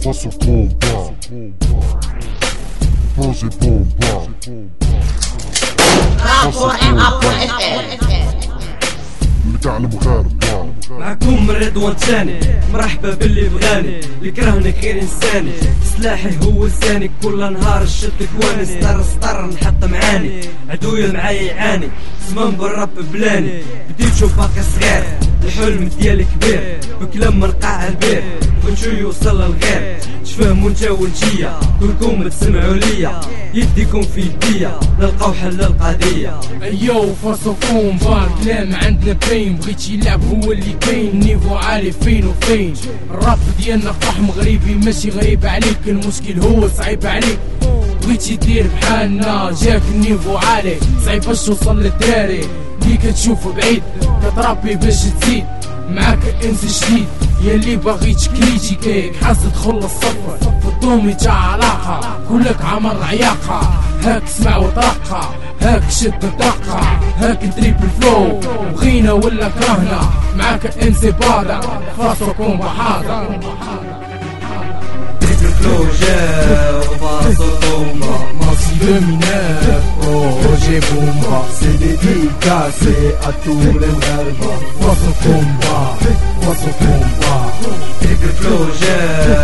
Face au combat, projet bomba. اللي تعلم غير معكم رضوان تاني، مرحبا باللي بغاني، اللي كرهني غير انساني، سلاحي هو لساني، كل نهار الشد كواني، سطر نحط معاني، عدويا معايا يعاني، زمان بالرب بلاني، بديت شوف باقي صغير، الحلم ديالي كبير، بكلام من قاع البير، بغيت شو يوصل للغير، تفهموا نتا ونجيا، كلكم تسمعوا ليا، يديكم في يديا، نلقاو حل القضية. ايو فاصو كومبا، الكلام عندنا باين، بغيت يلعب هو اللي كاين، نيفو عالي فين وفين، الراب ديالنا قح مغربي ماشي غريب عليك، المشكل هو صعيب عليك، بغيتي دير بحالنا جاك النيفو عالي، صعيب باش توصل للدراري، اللي كتشوف بعيد كتربي باش تزيد، معاك انس جديد ياللي باغي تكريتي كيك، حاس تدخل الصفر في الدومي تاع علاقة، كلك عمر عياقة، هاك اسمع وطرقها، هاك شد الدقة، هاك تريبل فلو، بغينا ولا كرهنا، معاك انسي بادا، فاصو كومبا حاضر. تريبل فلو جا وفاصو كومبا، Maxi 2009, projet bomba, c'est dédicacé à tous les rêves. Façon combat, façon combat. تريبل فلو جا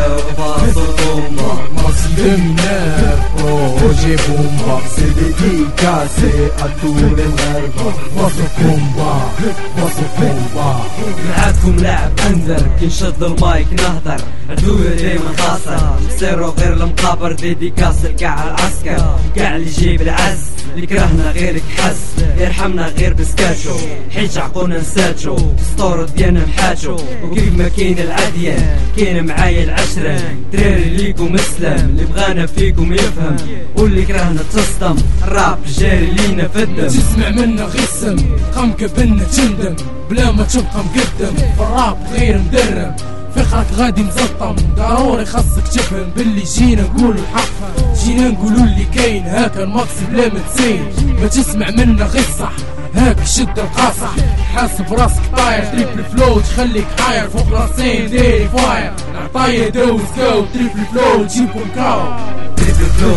وفاصو كومبا، Maxi 2009, projet bomba, c'est dédicacé à tous les rêves. façon combat, façon combat. معاكم لاعب انذر، كي نشد المايك نهدر، عدويا دايما خاسر، سيرو غير المقابر، ديديكاس لكاع العسكر، كاع اللي يجيب العز، اللي كرهنا غيرك حس، يرحمنا غير بسكاتشو، حيت عقونا نساتشو، ستور ديالنا محاتشو، وكيف ما كاين العديان، كاين معايا العشرة، دراري ليكم اسلام، اللي بغانا فيكم يفهم، واللي كرهنا تصدم، الراب جاري لينا في الدم. تسمع منا غسم، خمك بنا تندم، بلا ما تبقى مقدم، الراب غير مدرم، فخرك غادي مزطم، ضروري خاصك تفهم باللي جينا نقولوا الحق، جينا نقولوا اللي كاين، هاكا الماكس بلا ما تسين، ما تسمع منا غير صح، هاك شد القاصح، حاسب راسك طاير، تريبل فلو تخليك حاير، فوق راسين ديري فاير، نعطايا دوز جو، تريبل فلو تجيبهم كاو. تريبل فلو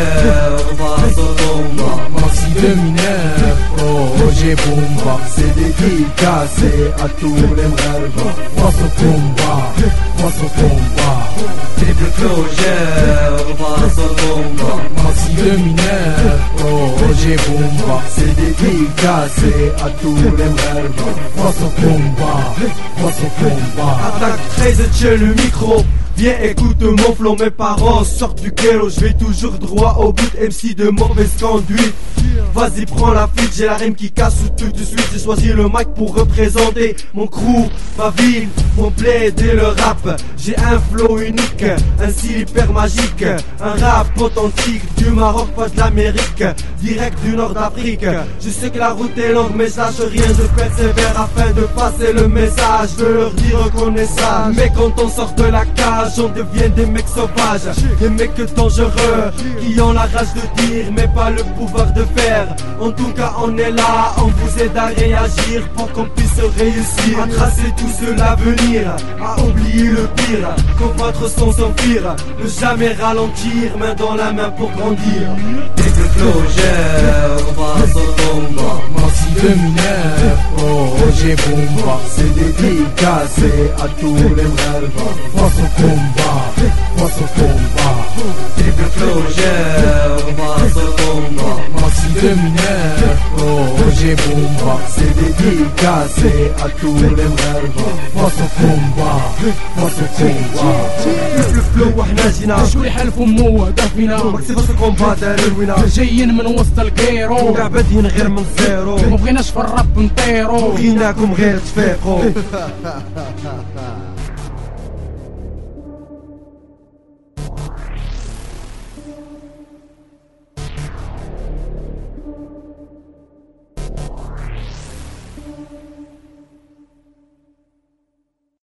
جا وفاصو كومبا، Maxi 2009, projet bomba, C'est dédicacé à tous les rêves. façon combat, façon combat. تريبل فلو جا وفاصو كومبا، Maxi 2009, projet bomba, C'est dédicacé à tous les rêves. façon combat, façon combat. Attaque 13 et tiens le micro. Viens écoute mon flow, mes parents sortent du ghetto. Je vais toujours droit au but, MC de mauvaise conduite. Vas-y prends la fuite, j'ai la rime qui casse tout de suite. J'ai choisi le mic pour représenter mon crew, ma ville, mon plaid et le rap. J'ai un flow unique, un style hyper magique, un rap authentique du Maroc, pas de l'Amérique, direct du Nord d'Afrique. Je sais que la route est longue mais je lâche rien, je persévère afin de passer le message, de leur dire qu'on est sage. Mais quand on sort de la cage, on devient des mecs sauvages, des mecs dangereux, qui ont la rage de dire mais pas le pouvoir de faire. En tout cas on est là, on vous aide à réagir pour qu'on puisse réussir, à tracer tout ce l'avenir, à oublier le pire, combattre sans s'enfuir, ne jamais ralentir, main dans la main pour grandir. تريبل فلو جا وفاصو كومبا، Maxi 2009, projet bomba, C'est dédicacé à tous les rêves. façon combat, façon combat. تريبل فلو جا وفاصو كومبا، Maxi 2009, projet bomba, C'est dédicacé à tous les rêves. façon combat, façon combat. le flow واحنا جينا شكون يحلفوا مو هدفنا، ماكسي فاس الكومبا دار الوينة، جايين من وسط الكيرو، كاع بادين غير من الزيرو، ما بغيناش في الراب نطيرو. بغيناكم غير تفيقوا.